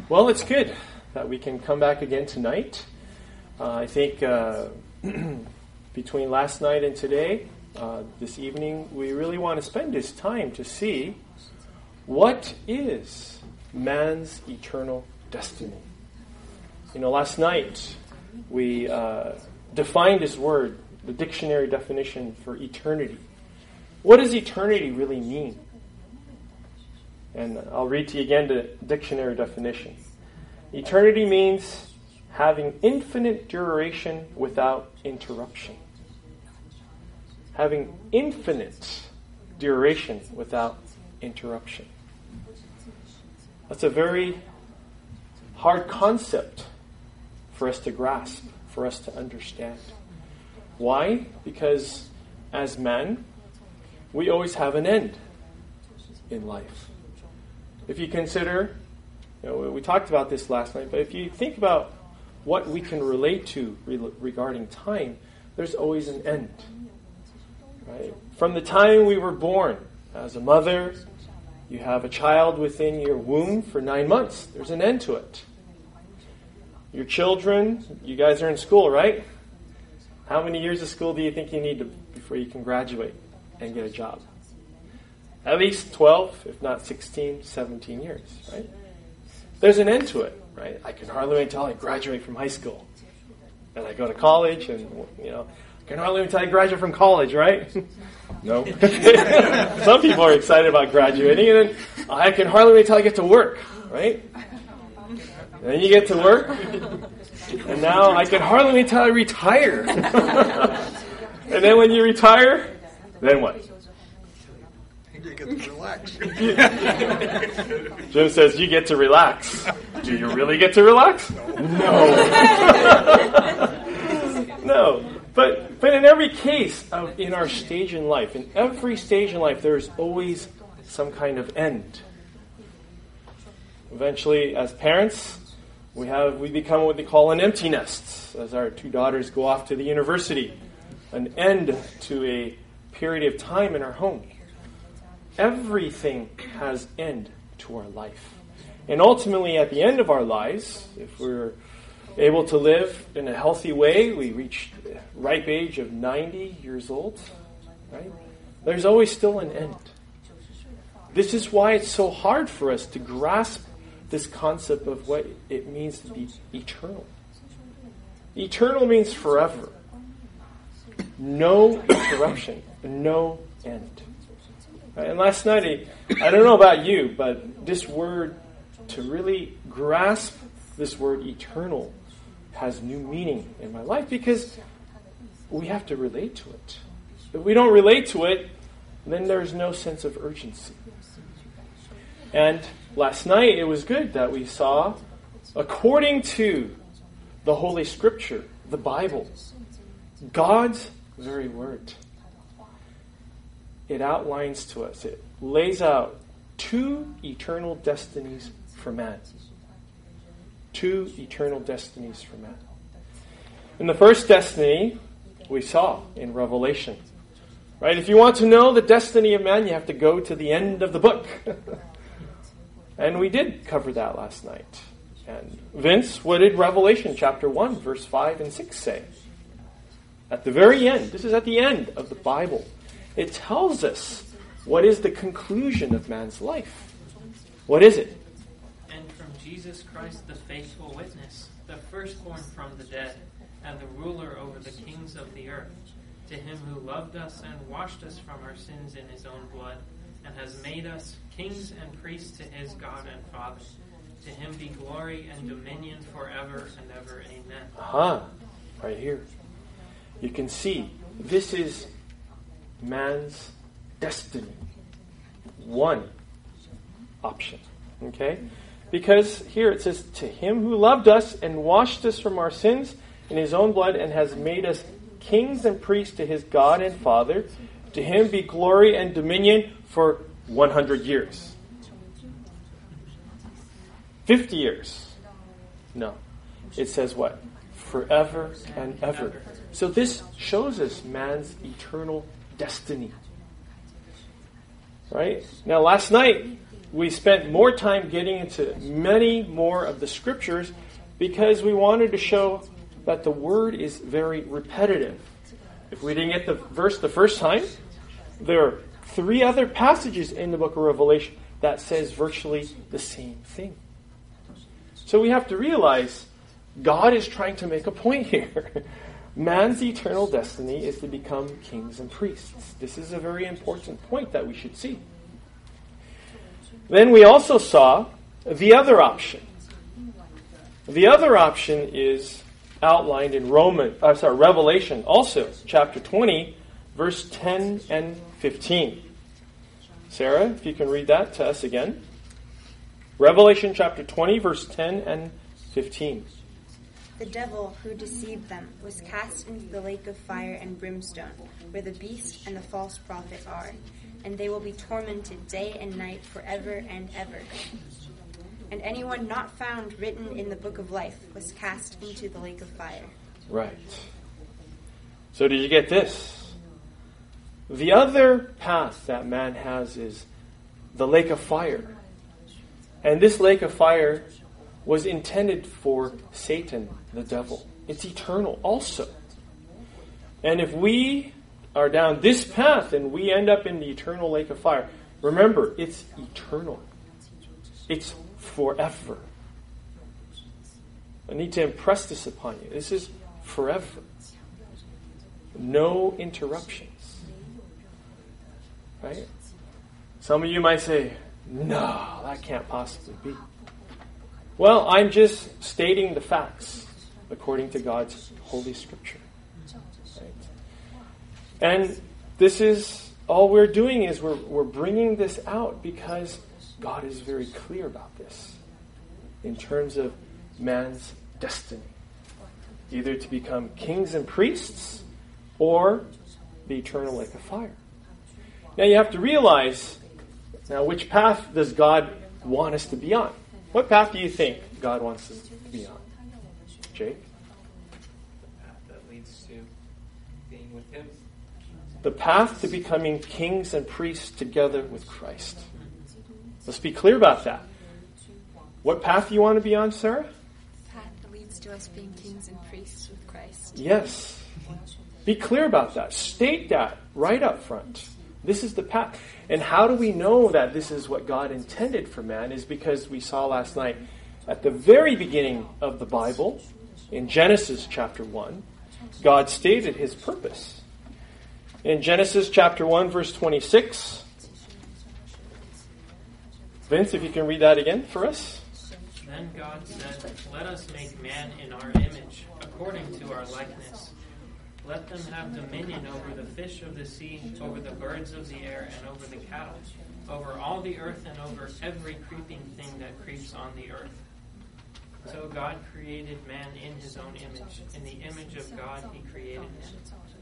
Well, it's good that we can come back again tonight. I think between last night and today, this evening, we really want to spend this time to see what is man's eternal destiny. Last night we defined this word, the dictionary definition for eternity. What does eternity really mean? And I'll read to you again the dictionary definition. Eternity means having infinite duration without interruption. Having infinite duration without interruption. That's a very hard concept for us to grasp, for us to understand. Why? Because as men, we always have an end in life. If you consider, we talked about this last night, but if you think about what we can relate to regarding time, there's always an end. Right? From the time we were born, as a mother, you have a child within your womb for 9 months. There's an end to it. Your children, you guys are in school, right? How many years of school do you think you need before you can graduate and get a job? At least 12, if not 16, 17 years, right? There's an end to it, right? I can hardly wait until I graduate from high school. And I go to college and, I can hardly wait until I graduate from college, right? No. Some people are excited about graduating, and then I can hardly wait until I get to work, right? And then you get to work, and now I can hardly wait until I retire. And then when you retire, then what? You get to relax. Jim says, you get to relax. Do you really get to relax? No. No. But in every case, in our stage in life, in every stage in life, there is always some kind of end. Eventually, as parents, we become what they call an empty nest, as our 2 daughters go off to the university. An end to a period of time in our home. Everything has end to our life. And ultimately, at the end of our lives, if we're able to live in a healthy way, we reach the ripe age of 90 years old, right? There's always still an end. This is why it's so hard for us to grasp this concept of what it means to be eternal. Eternal means forever. No interruption, no end. And last night, I don't know about you, but this word, to really grasp this word eternal, has new meaning in my life because we have to relate to it. If we don't relate to it, then there's no sense of urgency. And last night, it was good that we saw, according to the Holy Scripture, the Bible, God's very word. It outlines to us, it lays out 2 eternal destinies for man. 2 eternal destinies for man. And the first destiny we saw in Revelation. Right? If you want to know the destiny of man, you have to go to the end of the book. And we did cover that last night. And Vince, what did Revelation chapter 1, verse 5 and 6 say? At the very end, this is at the end of the Bible, it tells us what is the conclusion of man's life. What is it? And from Jesus Christ, the faithful witness, the firstborn from the dead, and the ruler over the kings of the earth, to him who loved us and washed us from our sins in his own blood, and has made us kings and priests to his God and Father. To him be glory and dominion forever and ever. Amen. Aha, right here. You can see, this is man's destiny. One option. Okay? Because here it says, to him who loved us and washed us from our sins in his own blood and has made us kings and priests to his God and Father, to him be glory and dominion for 100 years. 50 years. No. It says what? Forever and ever. So this shows us man's eternal destiny. Right? Now last night, we spent more time getting into many more of the scriptures because we wanted to show that the word is very repetitive. If we didn't get the verse the first time, there are 3 other passages in the book of Revelation that says virtually the same thing. So we have to realize God is trying to make a point here. Man's eternal destiny is to become kings and priests. This is a very important point that we should see. Then we also saw the other option. The other option is outlined in Revelation, also chapter 20, verse 10 and 15. Sarah, if you can read that to us again. Revelation chapter 20, verse 10 and 15. The devil who deceived them was cast into the lake of fire and brimstone, where the beast and the false prophet are, and they will be tormented day and night forever and ever. And anyone not found written in the book of life was cast into the lake of fire. Right. So did you get this? The other path that man has is the lake of fire. And this lake of fire was intended for Satan, the devil. It's eternal also. And if we are down this path and we end up in the eternal lake of fire, remember, it's eternal. It's forever. I need to impress this upon you. This is forever. No interruptions. Right? Some of you might say, no, that can't possibly be. Well, I'm just stating the facts according to God's Holy Scripture. Right? And this is, all we're doing is we're bringing this out because God is very clear about this in terms of man's destiny. Either to become kings and priests or the eternal lake of fire. Now you have to realize, now which path does God want us to be on? What path do you think God wants us to be on? Jake? The path that leads to being with Him. The path to becoming kings and priests together with Christ. Let's be clear about that. What path do you want to be on, Sarah? The path that leads to us being kings and priests with Christ. Yes. Be clear about that. State that right up front. This is the path. And how do we know that this is what God intended for man is because we saw last night at the very beginning of the Bible, in Genesis chapter 1, God stated His purpose. In Genesis chapter 1, verse 26, Vince, if you can read that again for us. Then God said, "Let us make man in our image, according to our likeness. Let them have dominion over the fish of the sea, over the birds of the air, and over the cattle, over all the earth, and over every creeping thing that creeps on the earth." So God created man in His own image. In the image of God He created him.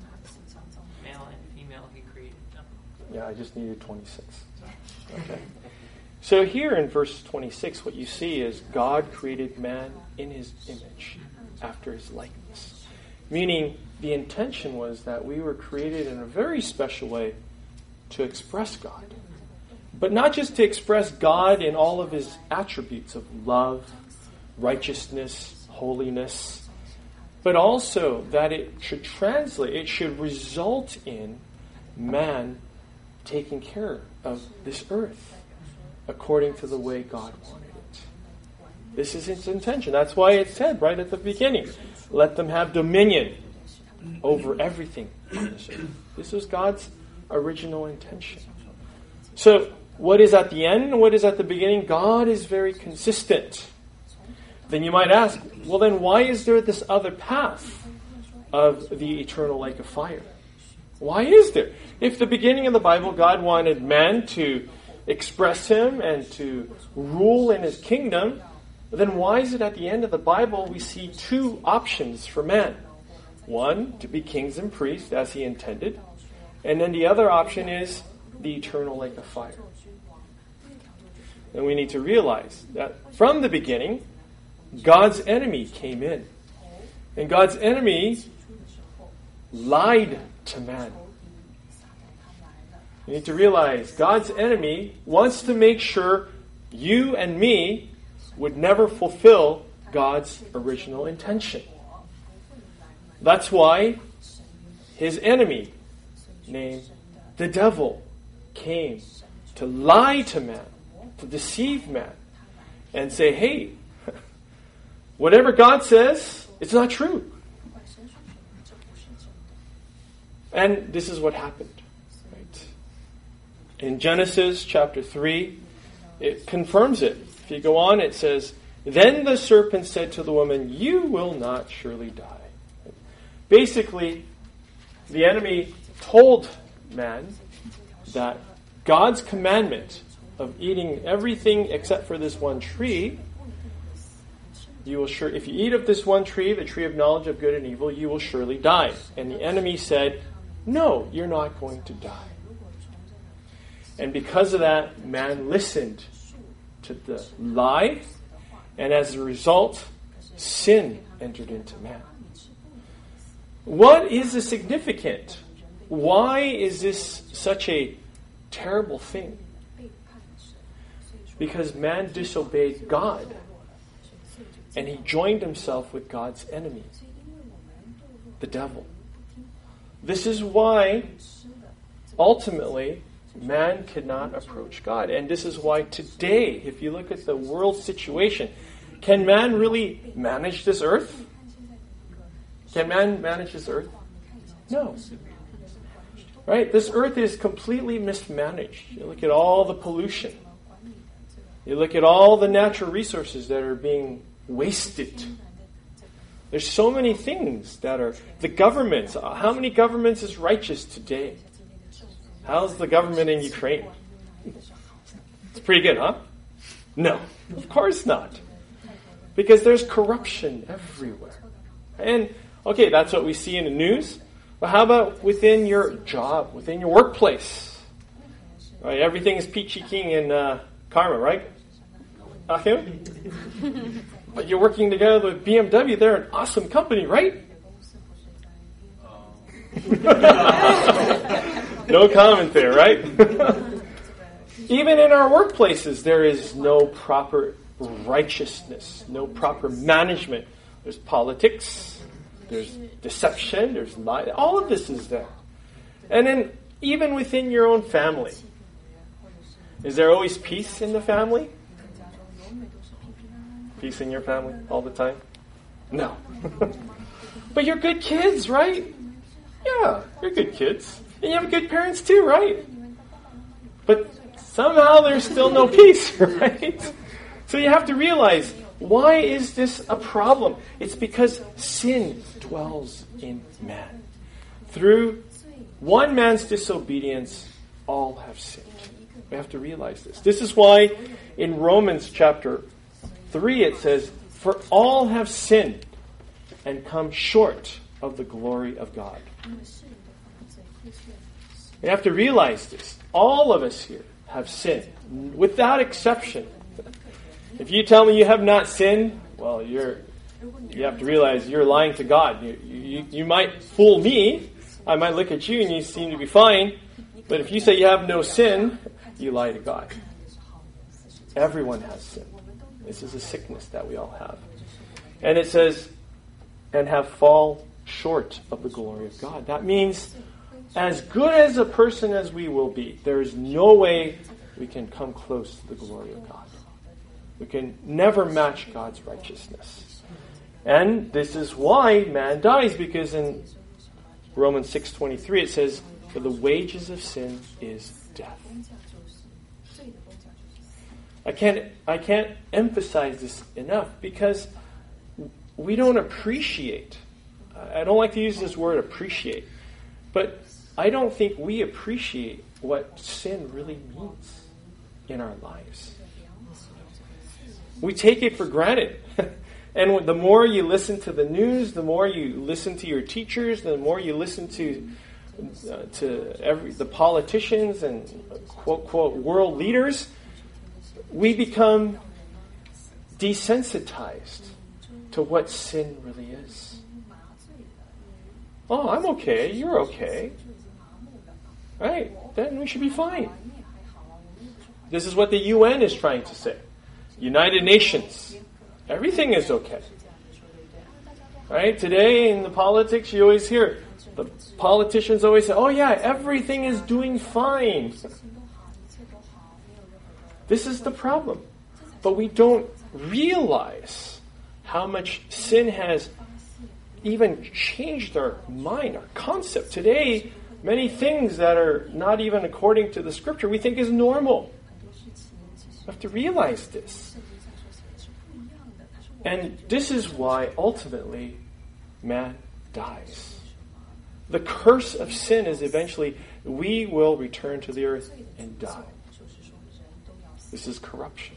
Male and female He created them. Yeah, I just needed 26. Okay. So here in verse 26, what you see is God created man in His image, after His likeness. Meaning, the intention was that we were created in a very special way to express God. But not just to express God in all of His attributes of love, righteousness, holiness, but also that it should translate, it should result in man taking care of this earth according to the way God wanted it. This is its intention. That's why it said right at the beginning, let them have dominion over everything on this earth. This was God's original intention. So, what is at the end and what is at the beginning? God is very consistent. Then you might ask, well then why is there this other path of the eternal lake of fire? Why is there? If the beginning of the Bible, God wanted man to express Him and to rule in His kingdom, then why is it at the end of the Bible we see 2 options for man? One, to be kings and priests as He intended. And then the other option is the eternal lake of fire. And we need to realize that from the beginning, God's enemy came in. And God's enemy lied to man. You need to realize God's enemy wants to make sure you and me would never fulfill God's original intention. That's why his enemy, named the devil, came to lie to man, to deceive man, and say, hey, whatever God says, it's not true. And this is what happened. Right? In Genesis chapter 3, it confirms it. If you go on, it says, then the serpent said to the woman, you will not surely die. Basically, the enemy told man that God's commandment of eating everything except for this one tree, if you eat of this one tree, the tree of knowledge of good and evil, you will surely die. And the enemy said, no, you're not going to die. And because of that, man listened to the lie, and as a result, sin entered into man. What is the significance? Why is this such a terrible thing? Because man disobeyed God, and he joined himself with God's enemy, the devil. This is why, ultimately, man cannot approach God. And this is why today, if you look at the world situation, can man really manage this earth? Can man manage this earth? No. Right? This earth is completely mismanaged. You look at all the pollution. You look at all the natural resources that are being wasted. There's so many things that are... The governments. How many governments is righteous today? How's the government in Ukraine? It's pretty good, huh? No, of course not. Because there's corruption everywhere. And, okay, that's what we see in the news. But how about within your job, within your workplace? Right, everything is peachy keen in Karma, right? Achim? But you're working together with BMW. They're an awesome company, right? No comment there, right? Even in our workplaces, there is no proper righteousness, no proper management. There's politics, there's deception, there's lie. All of this is there. And then even within your own family, is there always peace in the family? Peace in your family all the time? No. But you're good kids, right? Yeah, you're good kids. And you have good parents too, right? But somehow there's still no peace, right? So you have to realize, why is this a problem? It's because sin dwells in man. Through one man's disobedience, all have sinned. We have to realize this. This is why in Romans chapter 3 it says, for all have sinned and come short of the glory of God. We have to realize this. All of us here have sinned, without exception. If you tell me you have not sinned, well, you have to realize you're lying to God. You might fool me. I might look at you and you seem to be fine. But if you say you have no sin, you lie to God. Everyone has sin. This is a sickness that we all have. And it says, and have fall short of the glory of God. That means, as good as a person as we will be, there is no way we can come close to the glory of God. We can never match God's righteousness. And this is why man dies, because in Romans 6:23 it says, for the wages of sin is death. I can't emphasize this enough, because we don't appreciate. I don't like to use this word appreciate, but I don't think we appreciate what sin really means in our lives. We take it for granted. And the more you listen to the news, the more you listen to your teachers, the more you listen to the politicians and quote world leaders, we become desensitized to what sin really is. Oh, I'm okay. You're okay. Right? Then we should be fine. This is what the UN is trying to say. United Nations. Everything is okay. Right? Today in the politics, you always hear the politicians always say, oh yeah, everything is doing fine. This is the problem. But we don't realize how much sin has even changed our mind, our concept. Today, many things that are not even according to the scripture we think is normal. We have to realize this. And this is why ultimately man dies. The curse of sin is eventually we will return to the earth and die. This is corruption.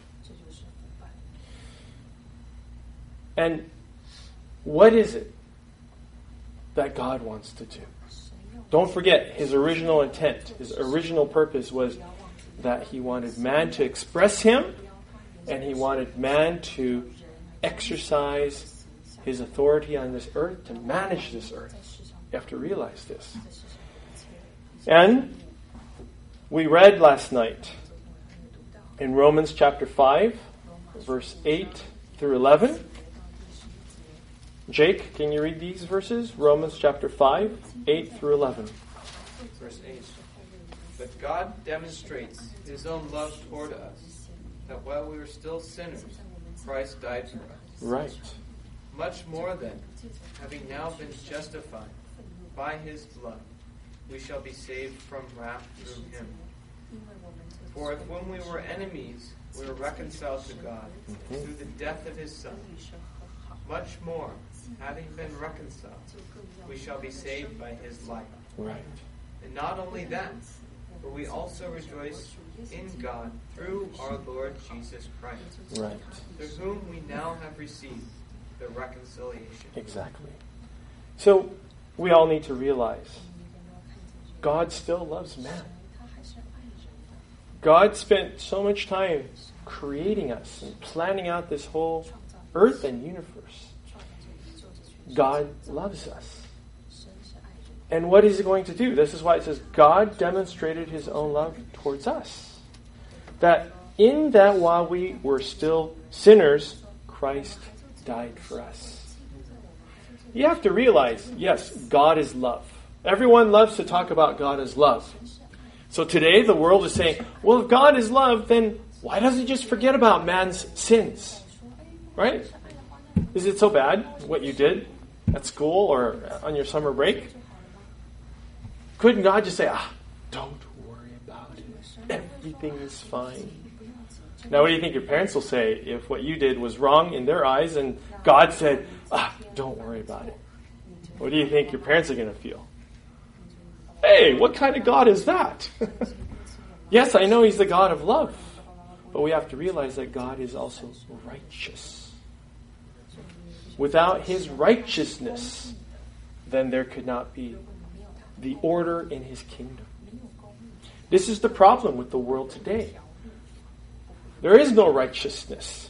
And what is it that God wants to do? Don't forget, his original intent, his original purpose was that he wanted man to express him, and he wanted man to exercise his authority on this earth, to manage this earth. You have to realize this. And we read last night in Romans chapter 5, verse 8 through 11. Jake, can you read these verses? Romans chapter 5, 8 through 11. Verse 8. But God demonstrates his own love toward us, that while we were still sinners, Christ died for us. Right. Much more then, having now been justified by his blood, we shall be saved from wrath through him. For if when we were enemies, we were reconciled to God through the death of his Son, much more, having been reconciled, we shall be saved by his life. Right. And not only that, but we also rejoice in God through our Lord Jesus Christ, Right. through whom we now have received the reconciliation. Exactly. So we all need to realize God still loves man. God spent so much time creating us and planning out this whole earth and universe. God loves us. And what is he going to do? This is why it says God demonstrated his own love towards us. That in that while we were still sinners, Christ died for us. You have to realize, yes, God is love. Everyone loves to talk about God as love. So today the world is saying, well, if God is love, then why doesn't he just forget about man's sins? Right? Is it so bad what you did at school or on your summer break? Couldn't God just say, don't worry about it. Everything is fine. Now, what do you think your parents will say if what you did was wrong in their eyes and God said, don't worry about it? What do you think your parents are going to feel? Hey, what kind of God is that? Yes, I know he's the God of love. But we have to realize that God is also righteous. Without his righteousness, then there could not be the order in his kingdom. This is the problem with the world today. There is no righteousness.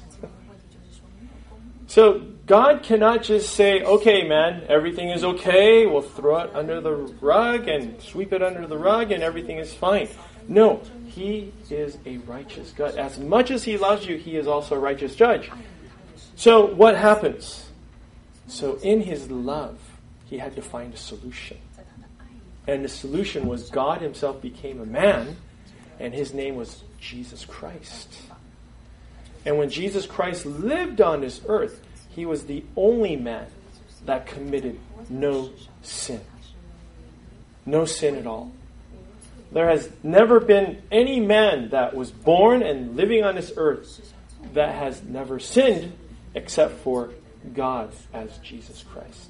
So God cannot just say, okay, man, everything is okay. We'll throw it under the rug and sweep it under the rug and everything is fine. No, he is a righteous God. As much as he loves you, he is also a righteous judge. So what happens? So in his love, he had to find a solution. And the solution was God himself became a man, and his name was Jesus Christ. And when Jesus Christ lived on this earth, he was the only man that committed no sin. No sin at all. There has never been any man that was born and living on this earth that has never sinned except for God as Jesus Christ.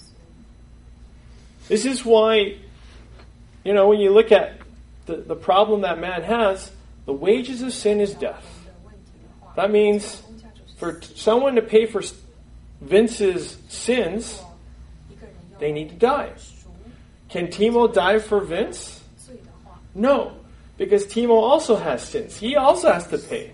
This is why, when you look at the problem that man has, the wages of sin is death. That means for someone to pay for Vince's sins, they need to die. Can Timo die for Vince? No, because Timo also has sins. He also has to pay.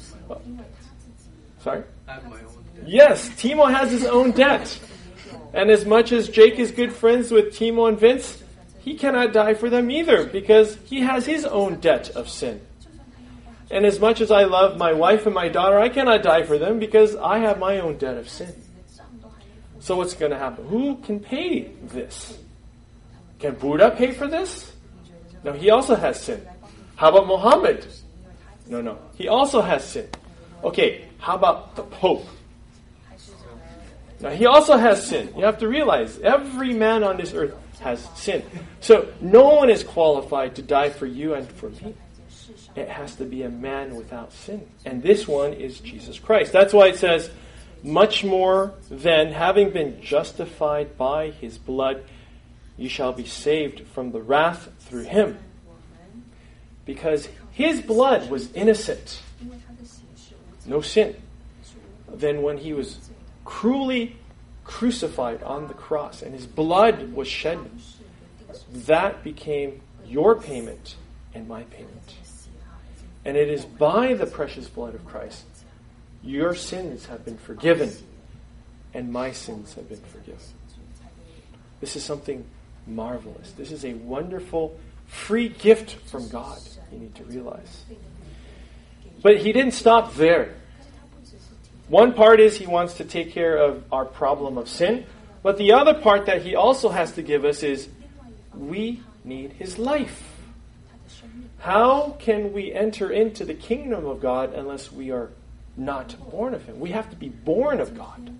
Sorry? I have my own debt. Yes, Timo has his own debt. And as much as Jake is good friends with Timo and Vince, he cannot die for them either because he has his own debt of sin. And as much as I love my wife and my daughter, I cannot die for them because I have my own debt of sin. So what's going to happen? Who can pay this? Can Buddha pay for this? No, he also has sin. How about Muhammad? No. He also has sin. Okay, how about the Pope? Now, he also has sin. You have to realize, every man on this earth has sin. So, no one is qualified to die for you and for me. It has to be a man without sin. And this one is Jesus Christ. That's why it says, much more than having been justified by his blood, you shall be saved from the wrath through him. Because his blood was innocent. No sin. Then when he was cruelly crucified on the cross and his blood was shed, that became your payment and my payment. And it is by the precious blood of Christ your sins have been forgiven and my sins have been forgiven. This is something marvelous. This is a wonderful free gift from God, you need to realize. But he didn't stop there. One part is he wants to take care of our problem of sin. But the other part that he also has to give us is we need his life. How can we enter into the kingdom of God unless we are not born of him? We have to be born of God.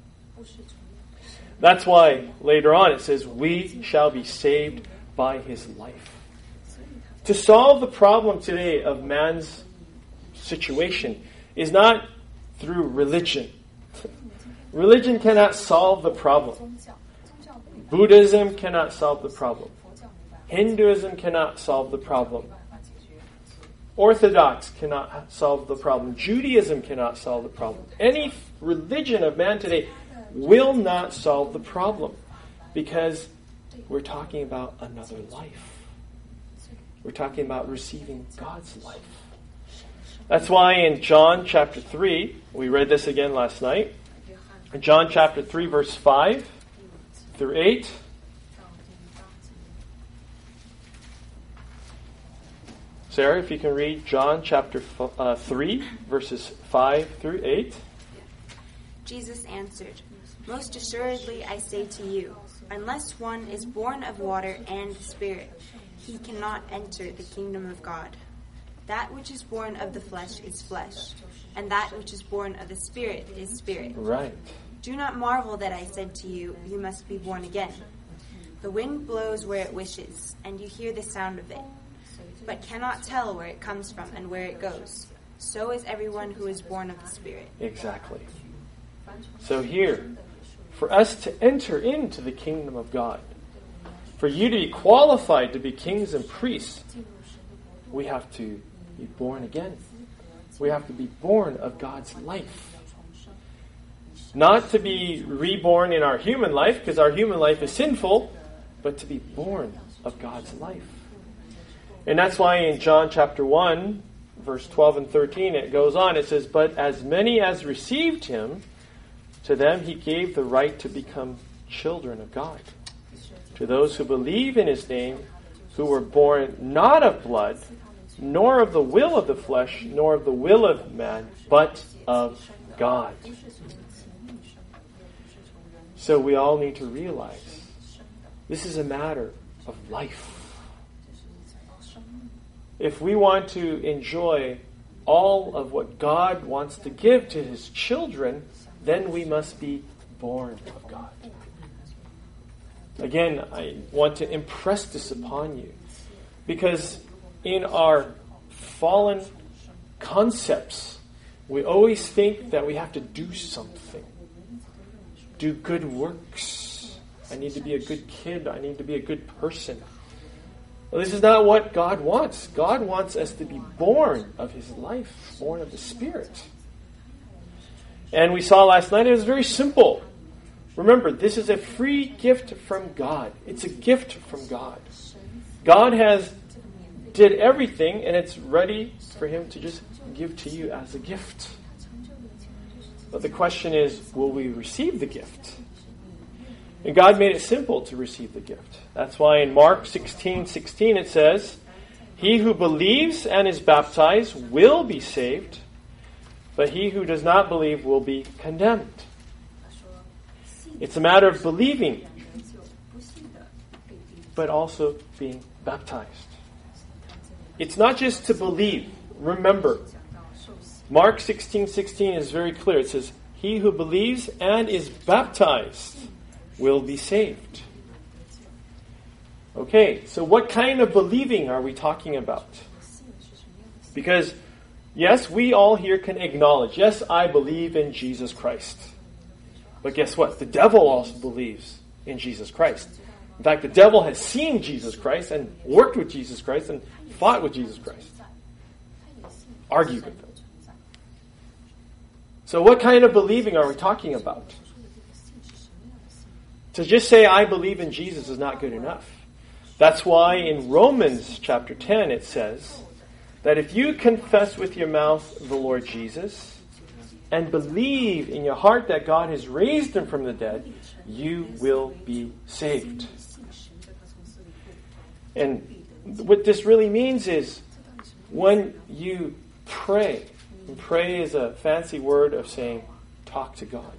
That's why later on it says, we shall be saved by his life. To solve the problem today of man's situation is not through religion. Religion cannot solve the problem. Buddhism cannot solve the problem. Hinduism cannot solve the problem. Orthodox cannot solve the problem. Judaism cannot solve the problem. Any religion of man today will not solve the problem because we're talking about another life. We're talking about receiving God's life. That's why in John chapter 3, we read this again last night. In John chapter 3, verse 5 through 8. Sarah, if you can read John chapter 3, verses 5 through 8. Jesus answered, "Most assuredly I say to you, unless one is born of water and the Spirit, he cannot enter the kingdom of God. That which is born of the flesh is flesh, and that which is born of the Spirit is spirit. Right. Do not marvel that I said to you, you must be born again. The wind blows where it wishes, and you hear the sound of it, but cannot tell where it comes from and where it goes. So is everyone who is born of the Spirit." Exactly. So here, for us to enter into the kingdom of God, for you to be qualified to be kings and priests, we have to be born again. We have to be born of God's life. Not to be reborn in our human life, because our human life is sinful, but to be born of God's life. And that's why in John chapter 1, verse 12 and 13, it goes on. It says, "But as many as received him, to them he gave the right to become children of God. To those who believe in his name, who were born not of blood, nor of the will of the flesh, nor of the will of man, but of God." So we all need to realize this is a matter of life. If we want to enjoy all of what God wants to give to his children, then we must be born of God. Again, I want to impress this upon you, because in our fallen concepts, we always think that we have to do something. Do good works. I need to be a good kid. I need to be a good person. Well, this is not what God wants. God wants us to be born of his life, born of the Spirit. And we saw last night, it was very simple. Remember, this is a free gift from God. It's a gift from God. God did everything, and it's ready for him to just give to you as a gift. But the question is, will we receive the gift? And God made it simple to receive the gift. That's why in Mark 16:16 it says, He who believes and is baptized will be saved, but he who does not believe will be condemned. It's a matter of believing, but also being baptized. It's not just to believe. Remember, Mark 16:16 is very clear. It says, he who believes and is baptized will be saved. Okay, so what kind of believing are we talking about? Because, yes, we all here can acknowledge, yes, I believe in Jesus Christ. But guess what? The devil also believes in Jesus Christ. In fact, the devil has seen Jesus Christ and worked with Jesus Christ and fought with Jesus Christ. Argued with him. So what kind of believing are we talking about? To just say, I believe in Jesus is not good enough. That's why in Romans chapter 10 it says that if you confess with your mouth the Lord Jesus and believe in your heart that God has raised him from the dead, you will be saved. And what this really means is when you pray, and pray is a fancy word of saying, talk to God.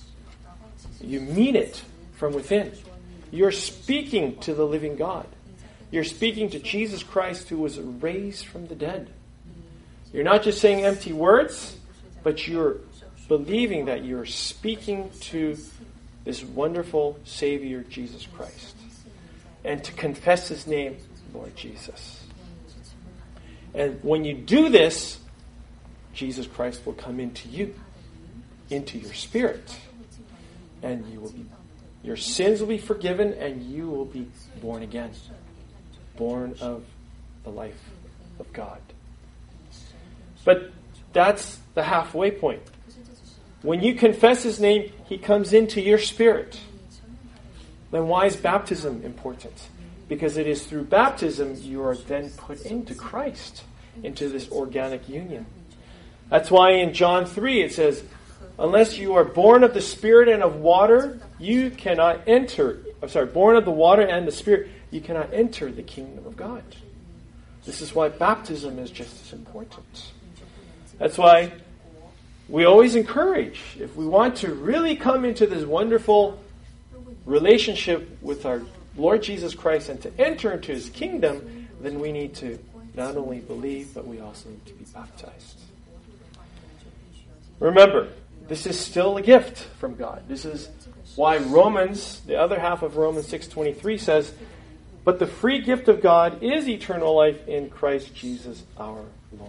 You mean it from within. You're speaking to the living God. You're speaking to Jesus Christ who was raised from the dead. You're not just saying empty words, but you're believing that you're speaking to this wonderful Savior, Jesus Christ. And to confess his name, Lord Jesus. And when you do this, Jesus Christ will come into you, into your spirit. And your sins will be forgiven and you will be born again. Born of the life of God. But that's the halfway point. When you confess his name, he comes into your spirit. Then why is baptism important? Because it is through baptism you are then put into Christ, into this organic union. That's why in John 3 it says, unless you are born of the Spirit and of water, you cannot enter. Born of the water and the Spirit, you cannot enter the kingdom of God. This is why baptism is just as important. That's why we always encourage, if we want to really come into this wonderful relationship with our Lord Jesus Christ and to enter into his kingdom, then we need to not only believe, but we also need to be baptized. Remember, this is still a gift from God. This is why Romans, the other half of Romans 6:23 says, but the free gift of God is eternal life in Christ Jesus our Lord.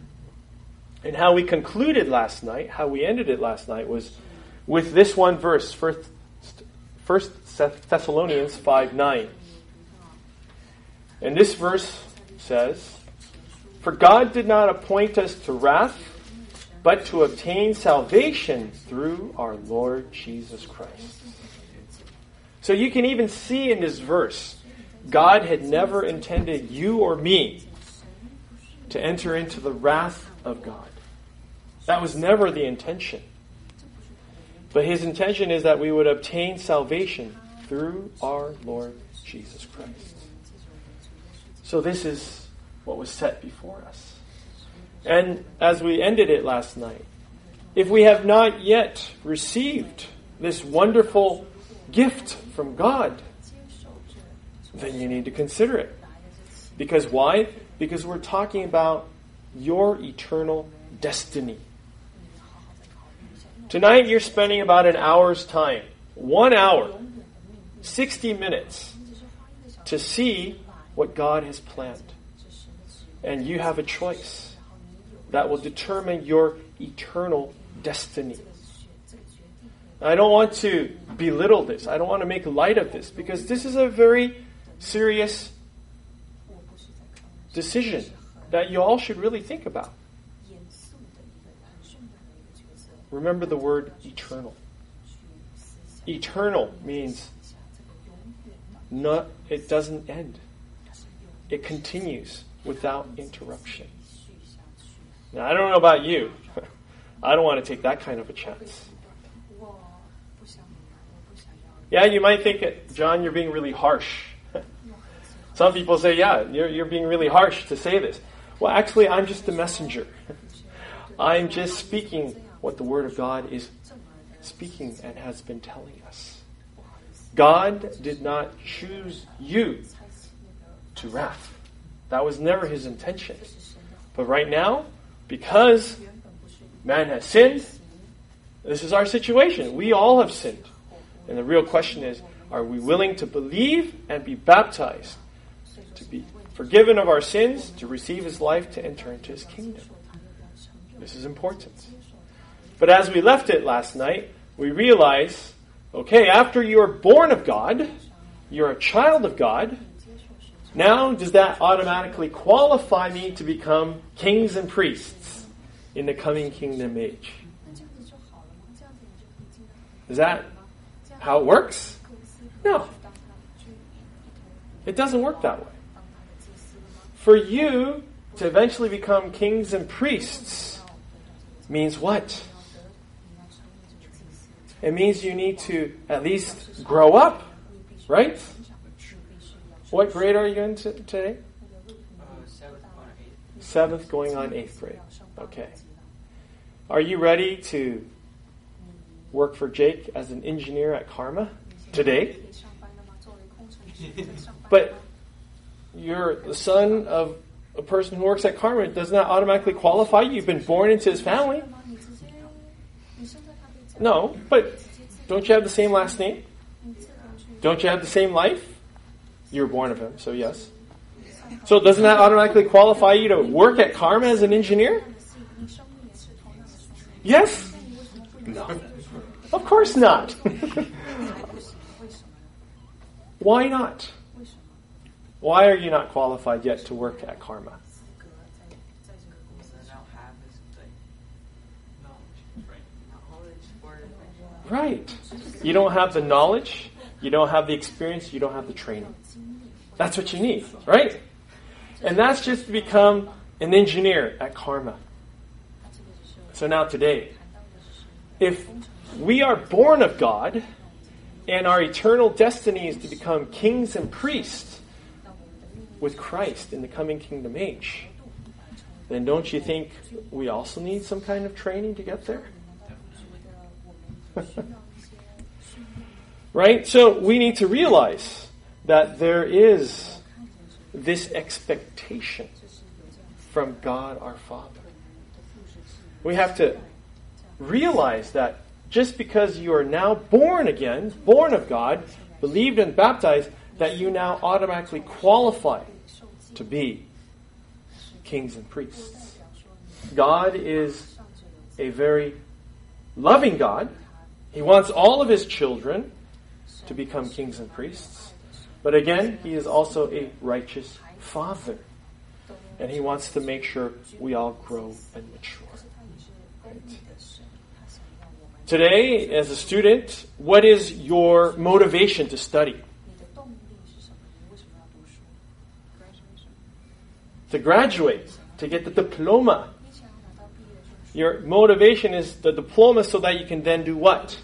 And how we concluded last night, how we ended it last night was with this one verse, 1 Thessalonians 5:9. And this verse says, for God did not appoint us to wrath, but to obtain salvation through our Lord Jesus Christ. So you can even see in this verse, God had never intended you or me to enter into the wrath of God. That was never the intention. But his intention is that we would obtain salvation through our Lord Jesus Christ. So this is what was set before us. And as we ended it last night, if we have not yet received this wonderful gift from God, then you need to consider it. Because why? Because we're talking about your eternal destiny. Tonight you're spending about an hour's time, 1 hour, 60 minutes, to see what God has planned. And you have a choice that will determine your eternal destiny. I don't want to belittle this. I don't want to make light of this, because this is a very serious decision that you all should really think about. Remember the word eternal. Eternal means it doesn't end. It continues without interruption. Now, I don't know about you. I don't want to take that kind of a chance. Yeah, you might think, John, you're being really harsh. Some people say, yeah, you're being really harsh to say this. Well, actually, I'm just the messenger. I'm just speaking what the Word of God is speaking and has been telling us. God did not choose you to wrath. That was never His intention. But right now, because man has sinned, this is our situation. We all have sinned. And the real question is, are we willing to believe and be baptized, to be forgiven of our sins, to receive His life, to enter into His kingdom? This is important. But as we left it last night, we realize, okay, after you are born of God, you're a child of God, now does that automatically qualify me to become kings and priests in the coming kingdom age? Is that how it works? No. It doesn't work that way. For you to eventually become kings and priests means what? It means you need to at least grow up, right? What grade are you in today? 7th going on 8th grade. Okay. Are you ready to work for Jake as an engineer at Karma today? But you're the son of a person who works at Karma. It does not automatically qualify you. You've been born into his family. No, but don't you have the same last name? Don't you have the same life? You were born of him, so yes. So doesn't that automatically qualify you to work at Karma as an engineer? Yes? No. Of course not. Why not? Why are you not qualified yet to work at Karma? Right. You don't have the knowledge, you don't have the experience, you don't have the training. That's what you need, right? And that's just to become an engineer at Karma. So now today, if we are born of God and our eternal destiny is to become kings and priests with Christ in the coming kingdom age, then don't you think we also need some kind of training to get there? Right? So we need to realize that there is this expectation from God our Father. We have to realize that just because you are now born again, born of God, believed and baptized, that you now automatically qualify to be kings and priests. God is a very loving God. He wants all of His children to become kings and priests. But again, He is also a righteous Father. And He wants to make sure we all grow and mature. Right? Today, as a student, what is your motivation to study? To graduate, to get the diploma. Your motivation is the diploma so that you can then do what?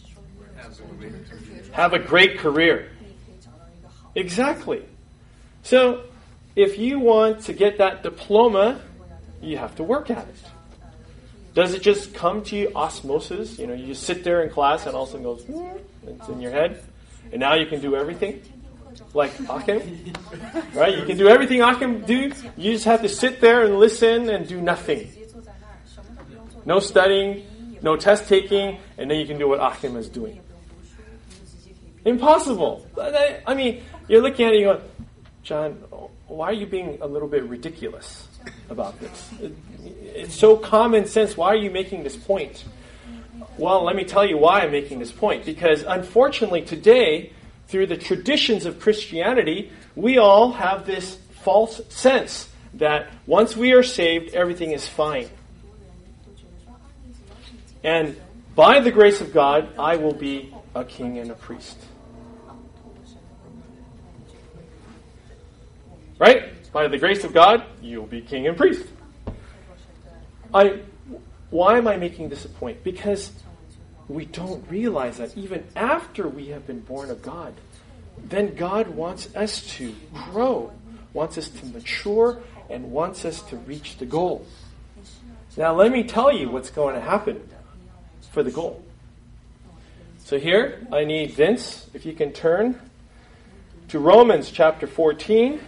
Have a great career. Exactly. So, if you want to get that diploma, you have to work at it. Does it just come to you osmosis? You know, you just sit there in class and all of a sudden goes, it's in your head, and now you can do everything? Like Achim? Right? You can do everything Achim do. You just have to sit there and listen and do nothing. No studying, no test taking, and then you can do what Achim is doing. Impossible. I mean, you're looking at it and you're going, John, why are you being a little bit ridiculous about this? It's so common sense. Why are you making this point? Well, let me tell you why I'm making this point. Because unfortunately today, through the traditions of Christianity, we all have this false sense that once we are saved, everything is fine. And by the grace of God, I will be a king and a priest. Right? By the grace of God, you'll be king and priest. Why am I making this a point? Because we don't realize that even after we have been born of God, then God wants us to grow, wants us to mature, and wants us to reach the goal. Now let me tell you what's going to happen for the goal. So here, I need Vince, if you can turn to Romans chapter 14.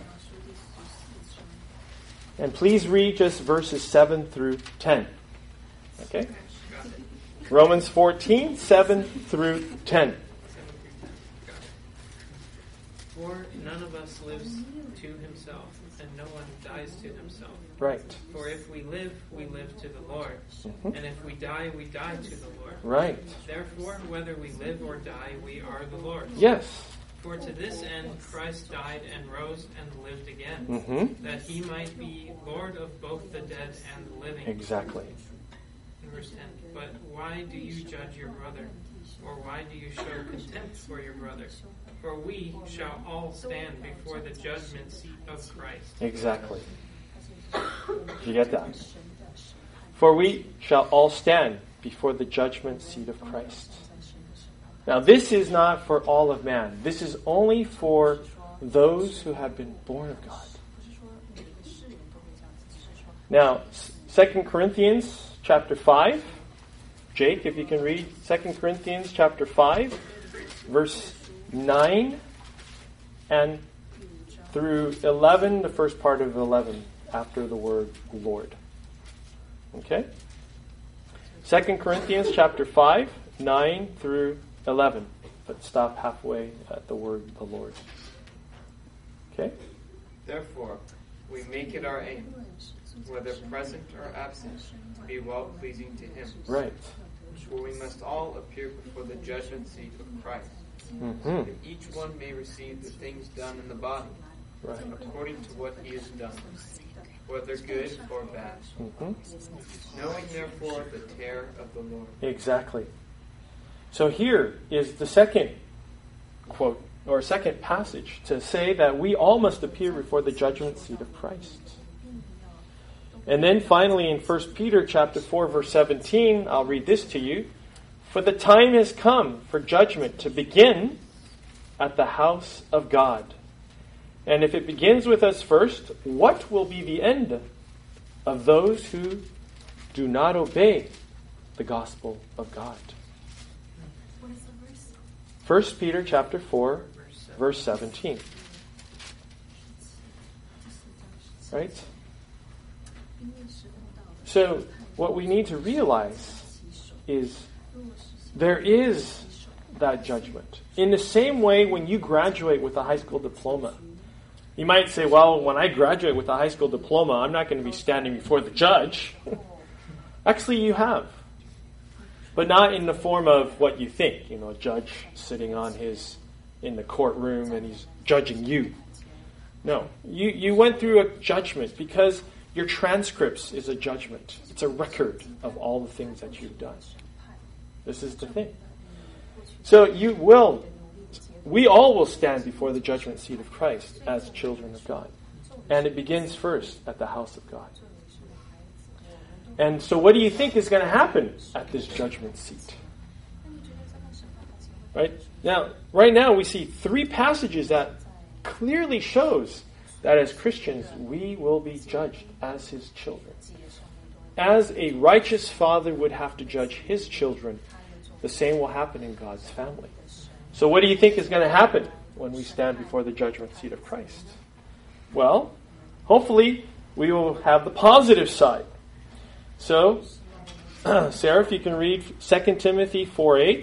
And please read just verses 7 through 10. Okay? Romans 14, 7 through 10. For none of us lives to himself, and no one dies to himself. Right. For if we live to the Lord. Mm-hmm. And if we die to the Lord. Right. Therefore, whether we live or die, we are the Lord's. Yes. For to this end Christ died and rose and lived again, Mm-hmm. that he might be Lord of both the dead and the living. Exactly. In verse 10, but why do you judge your brother? Or why do you show contempt for your brother? For we shall all stand before the judgment seat of Christ. Exactly. Did you get that? For we shall all stand before the judgment seat of Christ. Now this is not for all of man. This is only for those who have been born of God. Now, 2 Corinthians chapter 5. Jake, if you can read 2 Corinthians chapter 5, verse 9 and through 11, the first part of 11, after the word Lord. Okay? 2 Corinthians chapter 5, 9 through 11. But stop halfway at the word the Lord. Okay? Therefore, we make it our aim, whether present or absent, to be well-pleasing to him. Right. For we must all appear before the judgment seat of Christ. Mm-hmm. That each one may receive the things done in the body, Right. according to what he has done, whether good or bad. Mm-hmm. Knowing therefore the terror of the Lord. Exactly. So here is the second quote, or second passage, to say that we all must appear before the judgment seat of Christ. And then finally in 1 Peter chapter 4, verse 17, I'll read this to you. For the time has come for judgment to begin at the house of God. And if it begins with us first, what will be the end of those who do not obey the gospel of God? 1 Peter chapter 4, verse 17. Right? So, what we need to realize is there is that judgment. In the same way, when you graduate with a high school diploma, you might say, well, when I graduate with a high school diploma, I'm not going to be standing before the judge. Actually, you have. But not in the form of what you think. A judge sitting in the courtroom and he's judging you. No. You went through a judgment because your transcripts is a judgment. It's a record of all the things that you've done. This is the thing. So we all will stand before the judgment seat of Christ as children of God. And it begins first at the house of God. And so what do you think is going to happen at this judgment seat? Right now we see 3 passages that clearly shows that as Christians we will be judged as his children. As a righteous father would have to judge his children, the same will happen in God's family. So what do you think is going to happen when we stand before the judgment seat of Christ? Well, hopefully we will have the positive side. So, Sarah, if you can read 2 Timothy 4:8.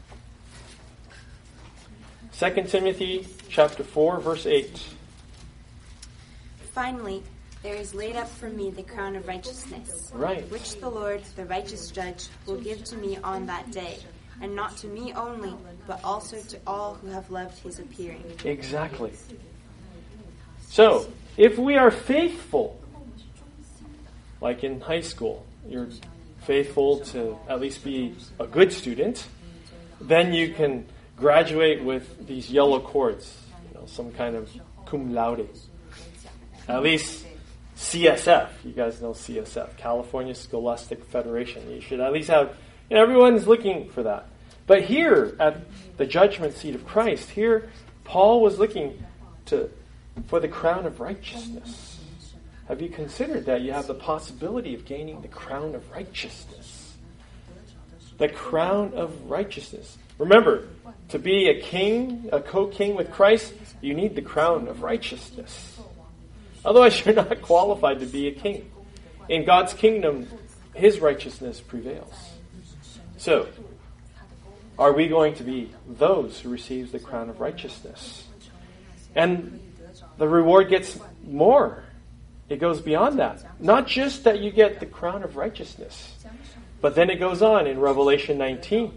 2 Timothy chapter 4, verse 8. Finally, there is laid up for me the crown of righteousness, Right. which the Lord, the righteous judge, will give to me on that day, and not to me only, but also to all who have loved his appearing. Exactly. So, if we are faithful, like in high school, you're faithful to at least be a good student, then you can graduate with these yellow cords, some kind of cum laude. At least CSF. You guys know CSF, California Scholastic Federation. You should at least have, everyone's looking for that. But here at the judgment seat of Christ, here Paul was looking for the crown of righteousness. Have you considered that you have the possibility of gaining the crown of righteousness? The crown of righteousness. Remember, to be a king, a co-king with Christ, you need the crown of righteousness. Otherwise, you're not qualified to be a king. In God's kingdom, His righteousness prevails. So, are we going to be those who receive the crown of righteousness? And the reward gets more. It goes beyond that. Not just that you get the crown of righteousness, but then it goes on in Revelation 19,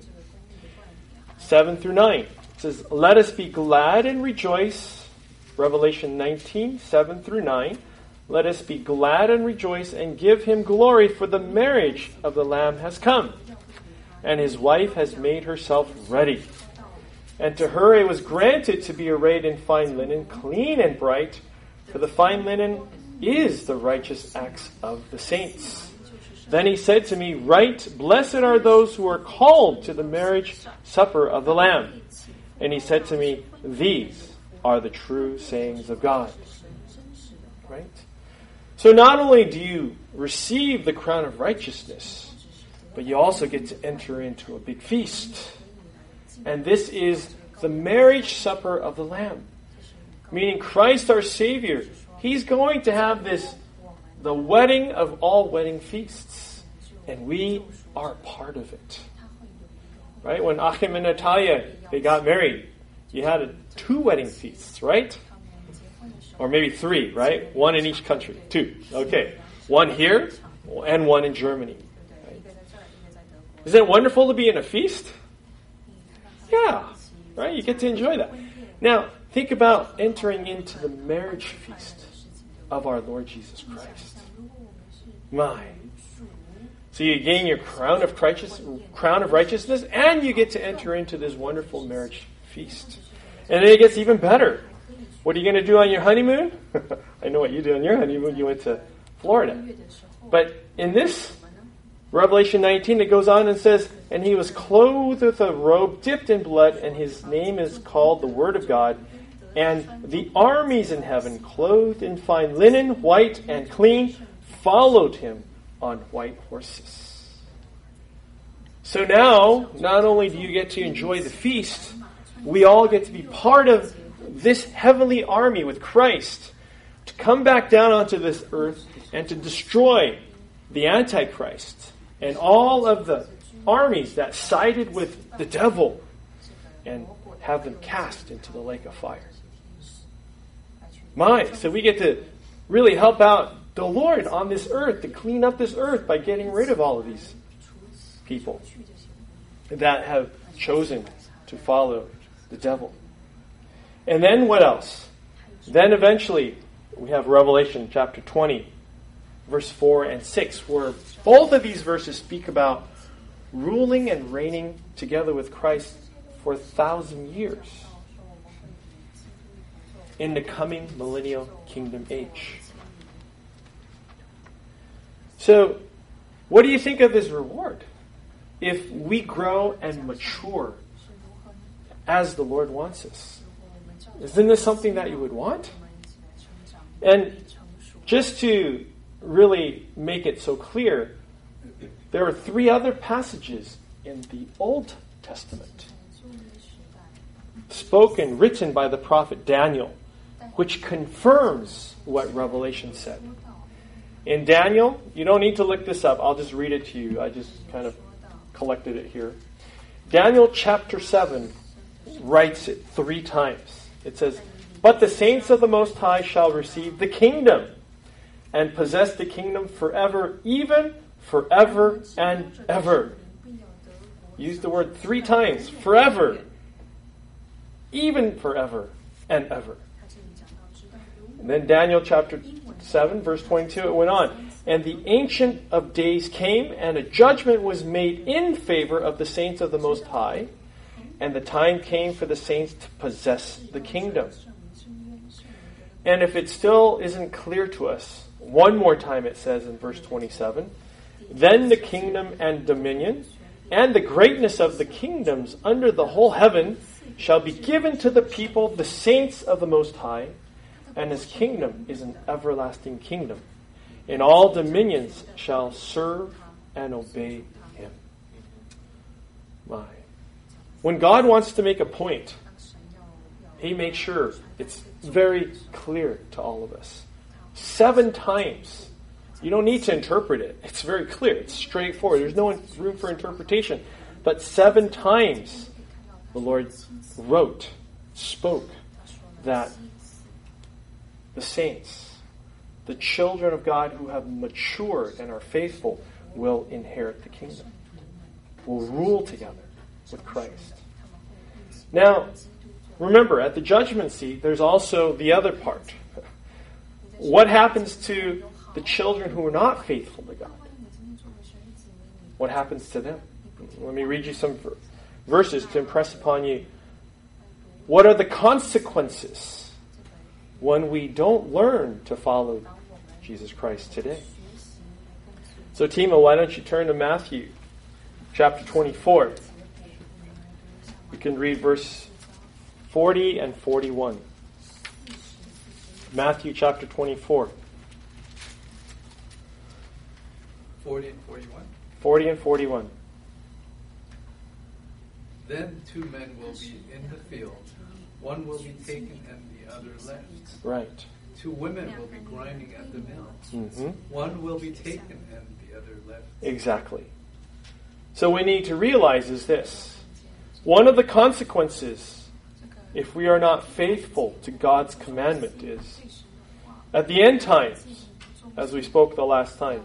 7 through 9. It says, "Let us be glad and rejoice." Revelation 19, 7 through 9. "Let us be glad and rejoice and give Him glory, for the marriage of the Lamb has come, and His wife has made herself ready. And to her it was granted to be arrayed in fine linen, clean and bright, for the fine linen is the righteous acts of the saints. Then He said to me, Write, blessed are those who are called to the marriage supper of the Lamb. And He said to me, These are the true sayings of God." Right? So not only do you receive the crown of righteousness, but you also get to enter into a big feast. And this is the marriage supper of the Lamb. Meaning Christ our Savior, He's going to have the wedding of all wedding feasts. And we are part of it. Right? When Achim and Natalia, they got married, you had 2 wedding feasts, right? Or maybe 3, right? 1 in each country. 2. Okay. 1 here and 1 in Germany. Right? Isn't it wonderful to be in a feast? Yeah. Right? You get to enjoy that. Now, think about entering into the marriage feast of our Lord Jesus Christ. My. So you gain your crown of righteousness, and you get to enter into this wonderful marriage feast. And then it gets even better. What are you going to do on your honeymoon? I know what you did on your honeymoon. You went to Florida. But in this Revelation 19, it goes on and says, "And He was clothed with a robe dipped in blood, and His name is called the Word of God. And the armies in heaven, clothed in fine linen, white and clean, followed Him on white horses." So now, not only do you get to enjoy the feast, we all get to be part of this heavenly army with Christ to come back down onto this earth and to destroy the Antichrist and all of the armies that sided with the devil and have them cast into the lake of fire. So we get to really help out the Lord on this earth, to clean up this earth by getting rid of all of these people that have chosen to follow the devil. And then what else? Then eventually we have Revelation chapter 20, verse 4 and 6, where both of these verses speak about ruling and reigning together with Christ for 1,000 years in the coming millennial kingdom age. So, what do you think of this reward if we grow and mature as the Lord wants us? Isn't this something that you would want? And just to really make it so clear, there are 3 other passages in the Old Testament written by the prophet Daniel, which confirms what Revelation said. In Daniel, you don't need to look this up. I'll just read it to you. I just kind of collected it here. Daniel chapter 7 writes it 3 times. It says, "But the saints of the Most High shall receive the kingdom and possess the kingdom forever, even forever and ever." Use the word 3 times. Forever. Even forever and ever. And then Daniel chapter 7, verse 22, it went on. "And the Ancient of Days came, and a judgment was made in favor of the saints of the Most High, and the time came for the saints to possess the kingdom." And if it still isn't clear to us, one more time it says in verse 27, "Then the kingdom and dominion, and the greatness of the kingdoms under the whole heaven, shall be given to the people, the saints of the Most High, and his kingdom is an everlasting kingdom. And all dominions shall serve and obey him. My. When God wants to make a point, he makes sure it's very clear to all of us. 7 times. You don't need to interpret it. It's very clear. It's straightforward. There's no room for interpretation. But 7 times the Lord spoke that the saints, the children of God who have matured and are faithful, will inherit the kingdom, will rule together with Christ. Now, remember, at the judgment seat, there's also the other part. What happens to the children who are not faithful to God? What happens to them? Let me read you some verses to impress upon you. What are the consequences when we don't learn to follow Jesus Christ today? So, Tima, why don't you turn to Matthew chapter 24. You can read verse 40 and 41. Matthew chapter 24. 40 and 41. 40 and 41. Then 2 men will be in the field. One will be taken and the other left. Right. 2 women will be grinding at the mill. Mm-hmm. One will be taken and the other left. Exactly. So we need to realize is this. One of the consequences, if we are not faithful to God's commandment, is at the end times, as we spoke the last time,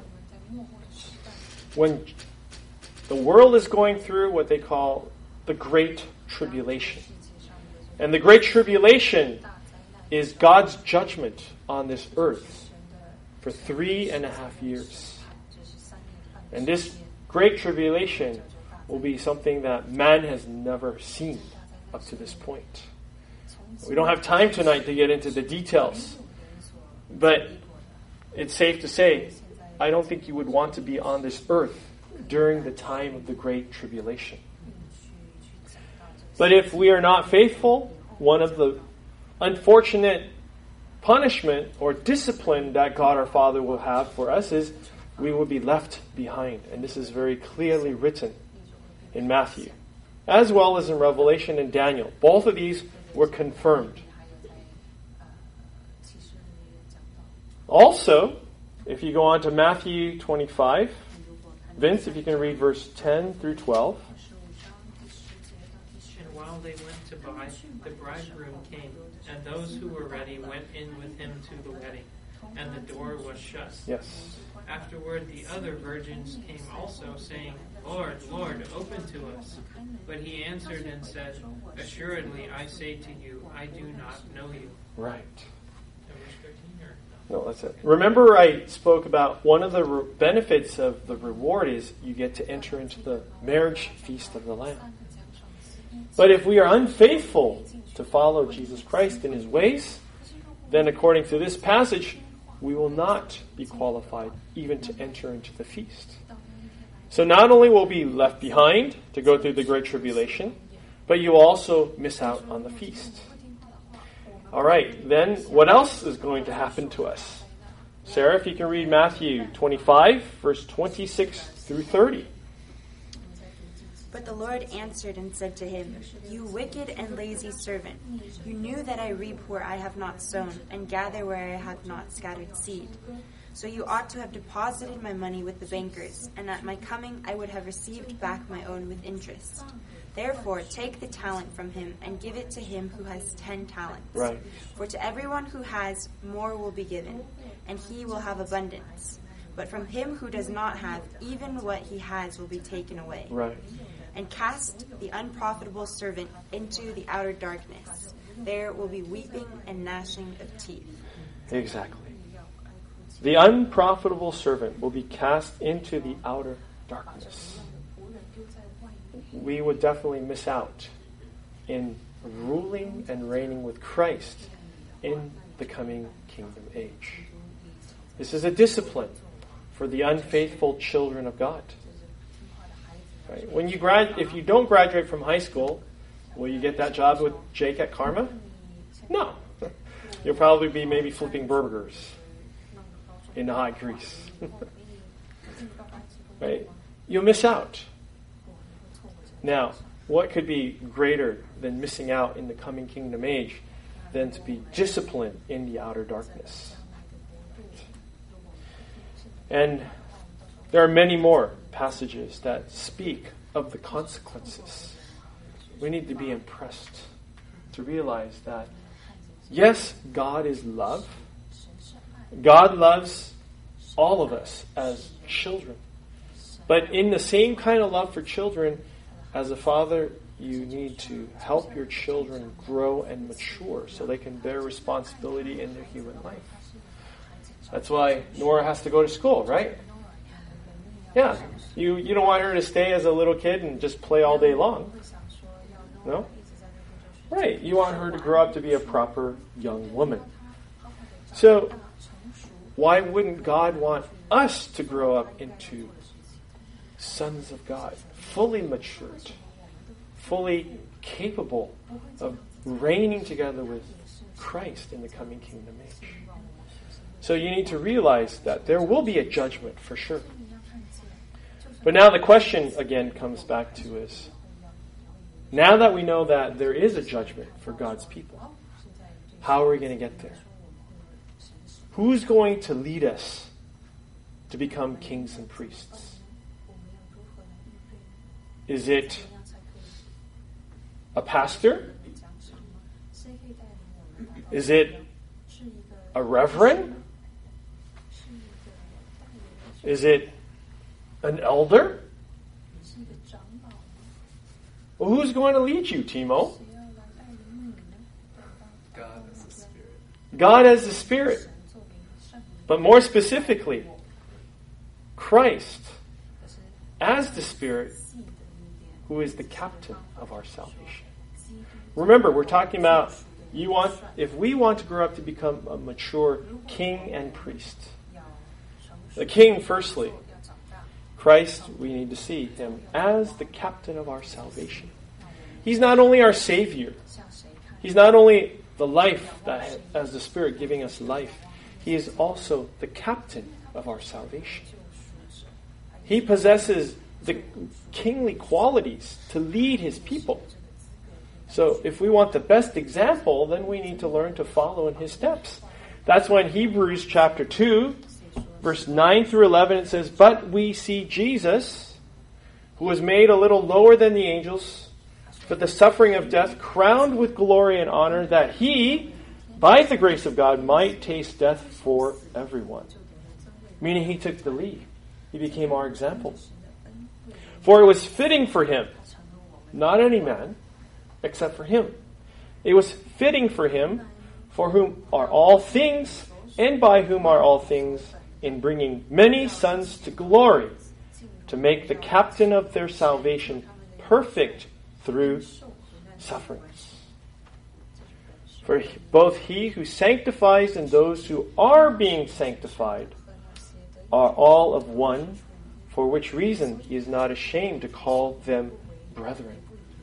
when the world is going through what they call the Great Tribulation. And the Great Tribulation is God's judgment on this earth for 3.5 years. And this Great Tribulation will be something that man has never seen up to this point. We don't have time tonight to get into the details, but it's safe to say, I don't think you would want to be on this earth during the time of the Great Tribulation. But if we are not faithful, one of the unfortunate punishment or discipline that God our Father will have for us is we will be left behind. And this is very clearly written in Matthew, as well as in Revelation and Daniel. Both of these were confirmed. Also, if you go on to Matthew 25, Vince, if you can read verse 10 through 12. And while they went to buy, the bridegroom came, and those who were ready went in with him to the wedding, and the door was shut. Yes. Afterward the other virgins came also, saying, Lord, Lord, open to us. But he answered and said, Assuredly I say to you, I do not know you. Right. Verse 13 or No, that's it. Remember I spoke about one of the benefits of the reward is you get to enter into the marriage feast of the Lamb. But if we are unfaithful to follow Jesus Christ in his ways, then according to this passage, we will not be qualified even to enter into the feast. So not only will we be left behind to go through the Great Tribulation, but you will also miss out on the feast. All right, then what else is going to happen to us? Sarah, if you can read Matthew 25, verse 26 through 30. But the Lord answered and said to him, You wicked and lazy servant, you knew that I reap where I have not sown, and gather where I have not scattered seed. So you ought to have deposited my money with the bankers, and at my coming I would have received back my own with interest. Therefore take the talent from him, and give it to him who has 10 talents. Right. For to everyone who has, more will be given, and he will have abundance. But from him who does not have, even what he has will be taken away. Right. And cast the unprofitable servant into the outer darkness. There will be weeping and gnashing of teeth. Exactly. The unprofitable servant will be cast into the outer darkness. We would definitely miss out in ruling and reigning with Christ in the coming kingdom age. This is a discipline for the unfaithful children of God. Right? If you don't graduate from high school, Will you get that job with Jake at Karma? No. You'll probably be maybe flipping burgers in the hot grease. Right? You'll miss out. Now, what could be greater than missing out in the coming kingdom age than to be disciplined in the outer darkness? And there are many more passages that speak of the consequences. We need to be impressed to realize that, yes, God is love. God loves all of us as children. But in the same kind of love for children, as a father, you need to help your children grow and mature so they can bear responsibility in their human life. That's why Nora has to go to school, right? Yeah. You don't want her to stay as a little kid and just play all day long. No? Right. You want her to grow up to be a proper young woman. So, why wouldn't God want us to grow up into sons of God, fully matured, fully capable of reigning together with Christ in the coming kingdom age? So you need to realize that there will be a judgment for sure. But now the question again comes back to is, now that we know that there is a judgment for God's people, how are we going to get there? Who's going to lead us to become kings and priests? Is it a pastor? Is it a reverend? Is it an elder? Well, who's going to lead you, Timo? God as the Spirit. God as the Spirit. But more specifically, Christ as the Spirit, who is the captain of our salvation. Remember, we're talking about if we want to grow up to become a mature king and priest. The king, firstly, Christ, we need to see him as the captain of our salvation. He's not only our Savior. He's not only the life that as the Spirit giving us life. He is also the captain of our salvation. He possesses the kingly qualities to lead his people. So if we want the best example, then we need to learn to follow in his steps. That's why in Hebrews chapter 2, verse 9 through 11, it says, "But we see Jesus, who was made a little lower than the angels, but the suffering of death crowned with glory and honor, that he, by the grace of God, might taste death for everyone." Meaning he took the lead. He became our example. "For it was fitting for him," not any man, except for him. "It was fitting for him, for whom are all things, and by whom are all things, in bringing many sons to glory, to make the captain of their salvation perfect through sufferings. For both he who sanctifies and those who are being sanctified are all of one, for which reason he is not ashamed to call them brethren."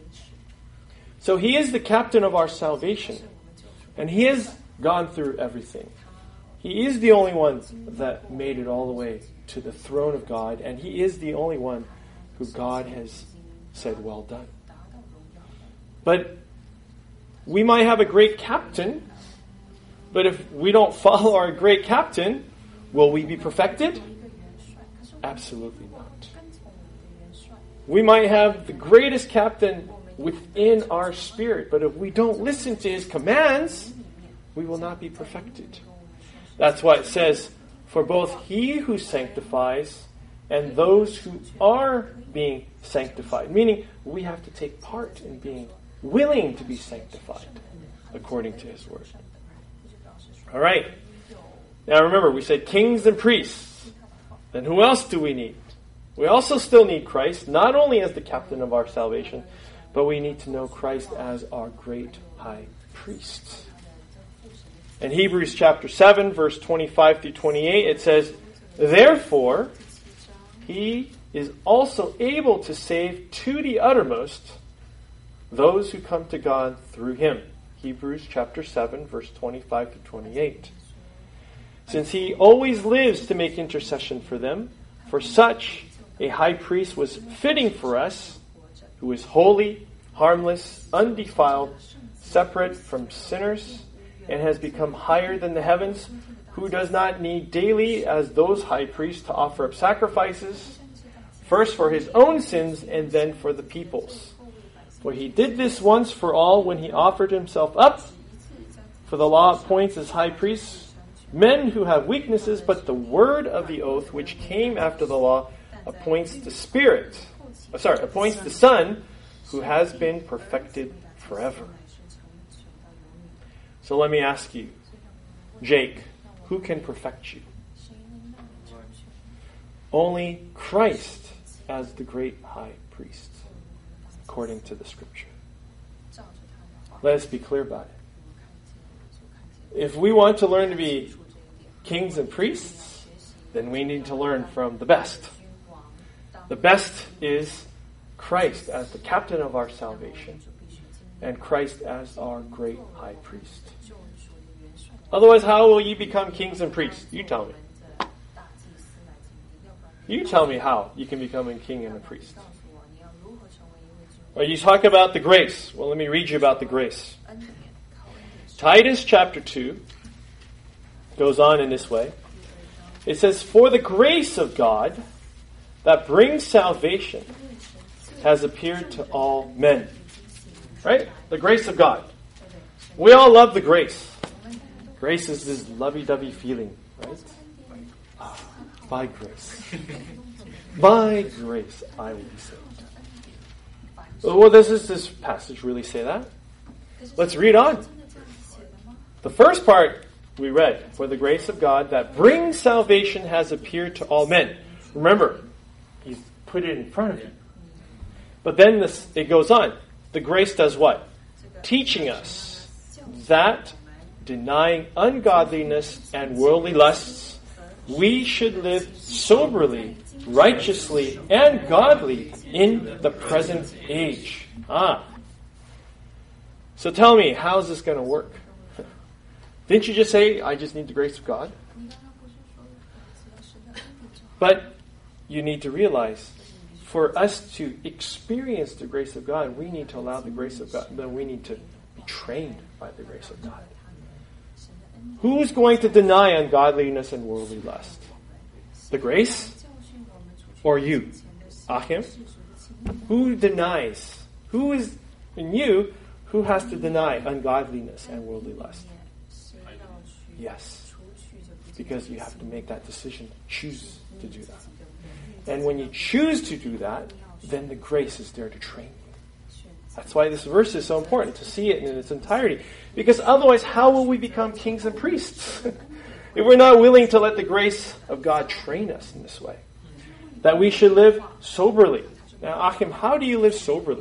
So he is the captain of our salvation, and he has gone through everything. He is the only one that made it all the way to the throne of God, and he is the only one who God has said, "Well done." But we might have a great captain, but if we don't follow our great captain, will we be perfected? Absolutely not. We might have the greatest captain within our spirit, but if we don't listen to his commands, we will not be perfected. That's why it says, "For both he who sanctifies and those who are being sanctified," meaning we have to take part in being willing to be sanctified according to his word. All right. Now remember, we said kings and priests. Then who else do we need? We also still need Christ, not only as the captain of our salvation, but we need to know Christ as our great high priest. In Hebrews chapter 7, verse 25 through 28, it says, "Therefore, he is also able to save to the uttermost those who come to God through him. Hebrews chapter 7, verse 25 to 28. Since he always lives to make intercession for them, for such a high priest was fitting for us, who is holy, harmless, undefiled, separate from sinners, and has become higher than the heavens, who does not need daily, as those high priests, to offer up sacrifices, first for his own sins and then for the people's. For he did this once for all when he offered himself up. For the law appoints as high priests men who have weaknesses, but the word of the oath which came after the law appoints the Son, who has been perfected forever. So let me ask you, Jake, who can perfect you? Only Christ as the great high priest, according to the Scripture. Let us be clear about it. If we want to learn to be kings and priests, then we need to learn from the best. The best is Christ as the captain of our salvation, and Christ as our great high priest. Otherwise, how will you become kings and priests? You tell me. You tell me how you can become a king and a priest. Or you talk about the grace. Well, let me read you about the grace. Titus chapter 2 goes on in this way. It says, "For the grace of God that brings salvation has appeared to all men." Right? The grace of God. We all love the grace. Grace is this lovey-dovey feeling, right? By grace. By grace I will be saved. Well, does this passage really say that? Let's read on. The first part we read, "For the grace of God that brings salvation has appeared to all men." Remember, he's put it in front of you. But then it goes on. The grace does what? Teaching us that, denying ungodliness and worldly lusts, we should live soberly, righteously, and godly in the present age. So tell me, how's this going to work? Didn't you just say, I just need the grace of God? But you need to realize, for us to experience the grace of God, we need to allow the grace of God. Then we need to be trained by the grace of God. Who's going to deny ungodliness and worldly lust? The grace? Or you? Achim? Who denies? Who is in you who has to deny ungodliness and worldly lust? Yes. Because you have to make that decision, choose to do that. And when you choose to do that, then the grace is there to train you. That's why this verse is so important, to see it in its entirety. Because otherwise, how will we become kings and priests? If we're not willing to let the grace of God train us in this way. That we should live soberly. Now, Achim, how do you live soberly?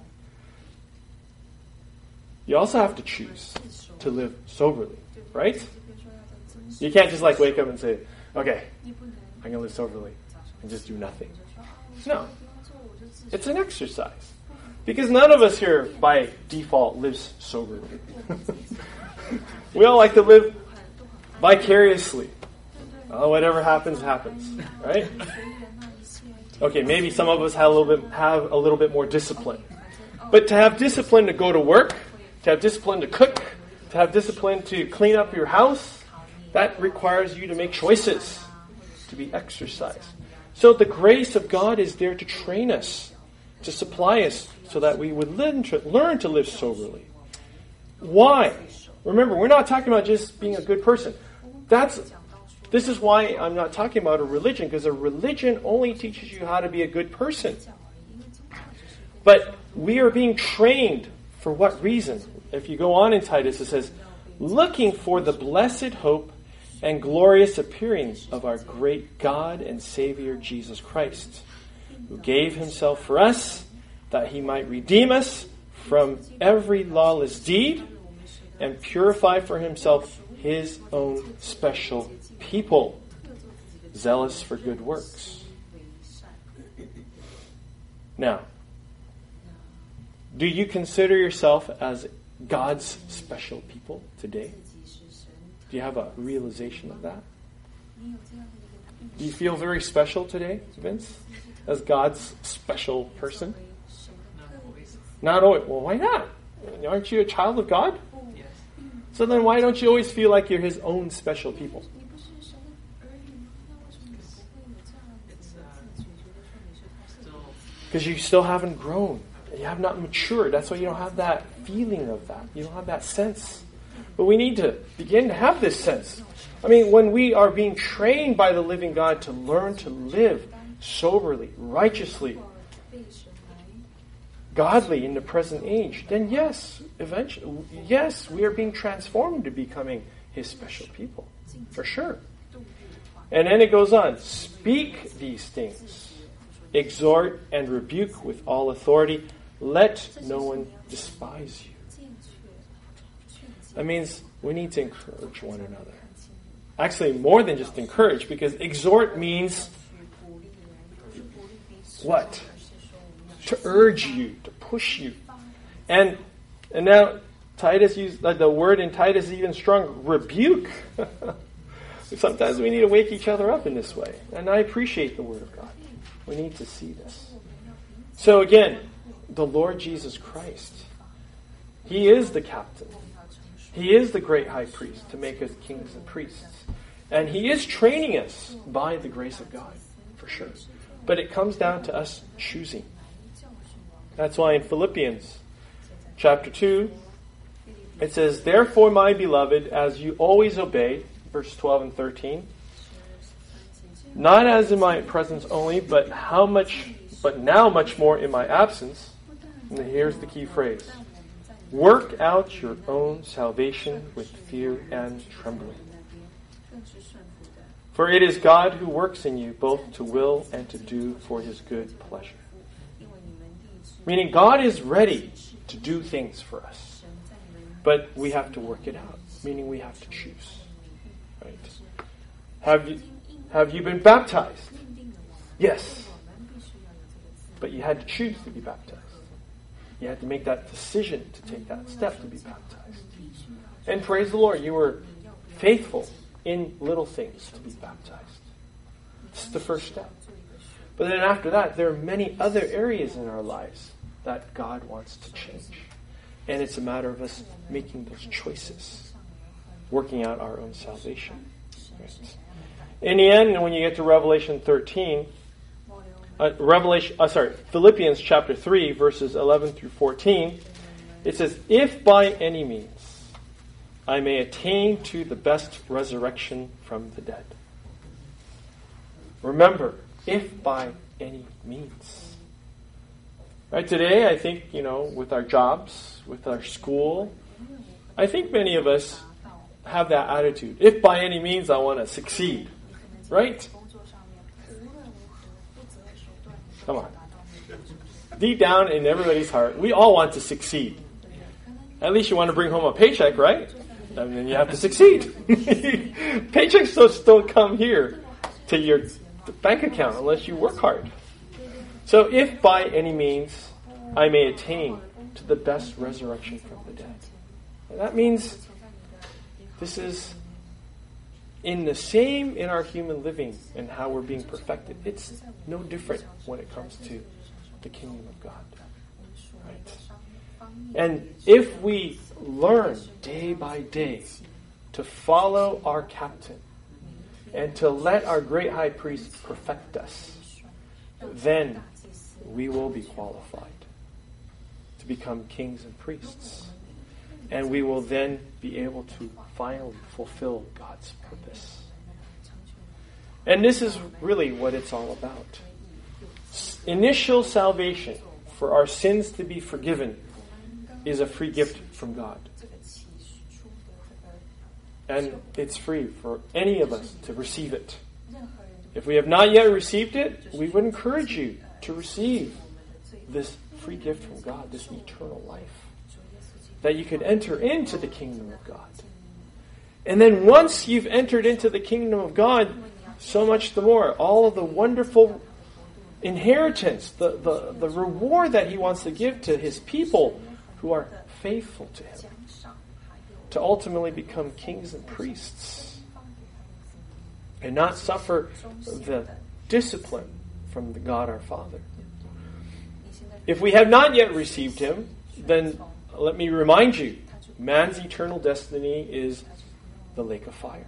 You also have to choose to live soberly, right? You can't just wake up and say, okay, I'm going to live soberly and just do nothing. No. It's an exercise. Because none of us here, by default, lives soberly. We all like to live vicariously. Whatever happens, happens. Right? Okay, maybe some of us have a little bit more discipline. But to have discipline to go to work, to have discipline to cook, to have discipline to clean up your house, that requires you to make choices, to be exercised. So the grace of God is there to train us, to supply us, so that we would learn to live soberly. Why? Remember, we're not talking about just being a good person. This is why I'm not talking about a religion, because a religion only teaches you how to be a good person. But we are being trained for what reason? If you go on in Titus, it says, looking for the blessed hope and glorious appearing of our great God and Savior Jesus Christ, who gave himself for us, that he might redeem us from every lawless deed and purify for himself his own special people, zealous for good works. Now, Do you consider yourself as God's special people today? Do you have a realization of that? Do you feel very special today, Vince? As God's special person? Not always. Well, why not? Aren't you a child of God? Yes. So then why don't you always feel like you're His own special people? It's still Because you still haven't grown. You have not matured. That's why you don't have that feeling of that. You don't have that sense. But we need to begin to have this sense. I mean, when we are being trained by the living God to learn to live soberly, righteously, godly in the present age, then yes, eventually, yes, we are being transformed to becoming His special people. For sure. And then it goes on. Speak these things. Exhort and rebuke with all authority. Let no one despise you. That means we need to encourage one another. Actually, more than just encourage, because exhort means what? To urge you, to push you. And now Titus used the word in Titus is even stronger. Rebuke. Sometimes we need to wake each other up in this way. And I appreciate the Word of God. We need to see this. So again, the Lord Jesus Christ, He is the captain. He is the great high priest to make us kings and priests. And He is training us by the grace of God, for sure. But it comes down to us choosing. That's why in Philippians chapter 2, it says, "Therefore, my beloved, as you always obey," verse 12 and 13, "not as in my presence only, but now much more in my absence." And here's the key phrase. "Work out your own salvation with fear and trembling. For it is God who works in you both to will and to do for His good pleasure." Meaning God is ready to do things for us. But we have to work it out. Meaning we have to choose. Right? Have you been baptized? Yes. But you had to choose to be baptized. You had to make that decision to take that step to be baptized. And praise the Lord, you were faithful in little things to be baptized. This is the first step. But then after that, there are many other areas in our lives that God wants to change. And it's a matter of us making those choices, working out our own salvation. Right? In the end, when you get to Revelation 13, Philippians chapter 3, verses 11 through 14, it says, "If by any means I may attain to the best resurrection from the dead." Remember, if by any means. Right, today, I think, with our jobs, with our school, I think many of us have that attitude. If by any means I want to succeed. Right? Come on. Deep down in everybody's heart, we all want to succeed. At least you want to bring home a paycheck, right? And then you have to succeed. Paychecks still come here to your bank account unless you work hard. So if by any means I may attain to the best resurrection from the dead. And that means this is in our human living and how we're being perfected. It's no different when it comes to the kingdom of God. Right? And if we learn day by day to follow our captain and to let our great high priest perfect us, then we will be qualified to become kings and priests. And we will then be able to finally fulfill God's purpose. And this is really what it's all about. Initial salvation, for our sins to be forgiven, is a free gift from God. And it's free for any of us to receive it. If we have not yet received it, we would encourage you to receive this free gift from God, this eternal life, that you could enter into the kingdom of God. And then once you've entered into the kingdom of God, so much the more, all of the wonderful inheritance, the reward that he wants to give to his people who are faithful to him, to ultimately become kings and priests and not suffer the discipline from the God our Father. If we have not yet received him, then let me remind you, man's eternal destiny is the lake of fire.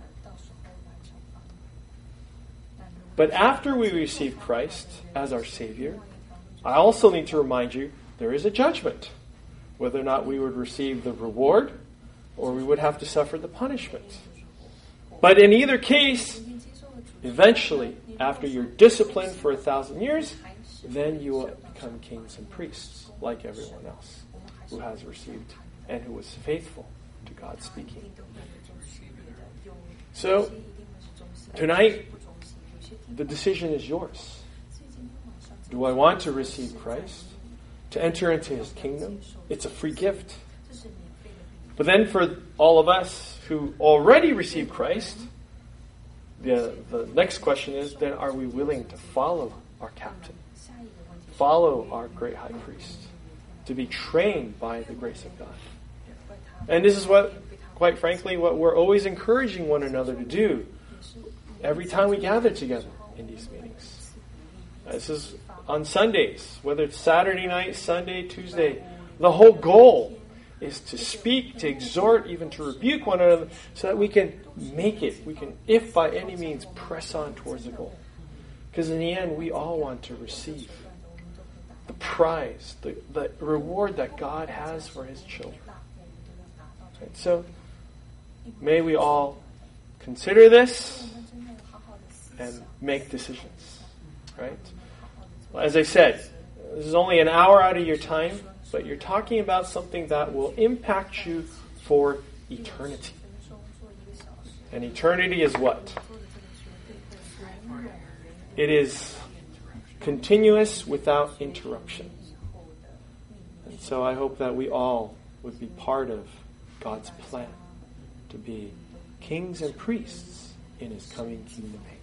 But after we receive Christ as our Savior, I also need to remind you there is a judgment, whether or not we would receive the reward or we would have to suffer the punishment. But in either case, eventually, after you're disciplined for 1,000 years, then you will become kings and priests like everyone else who has received and who was faithful to God's speaking. So, tonight, the decision is yours. Do I want to receive Christ? To enter into his kingdom? It's a free gift. But then for all of us who already received Christ, the next question is, then are we willing to follow our captain? Follow our great high priest? To be trained by the grace of God? And this is what, quite frankly, what we're always encouraging one another to do every time we gather together in these meetings. This is on Sundays, whether it's Saturday night, Sunday, Tuesday. The whole goal is to speak, to exhort, even to rebuke one another so that we can make it. We can, if by any means, press on towards the goal. Because in the end, we all want to receive the prize, the reward that God has for his children. Right? So, may we all consider this and make decisions. Right? As I said, this is only an hour out of your time, but you're talking about something that will impact you for eternity. And eternity is what? It is continuous without interruption. And so I hope that we all would be part of God's plan to be kings and priests in his coming kingdom age.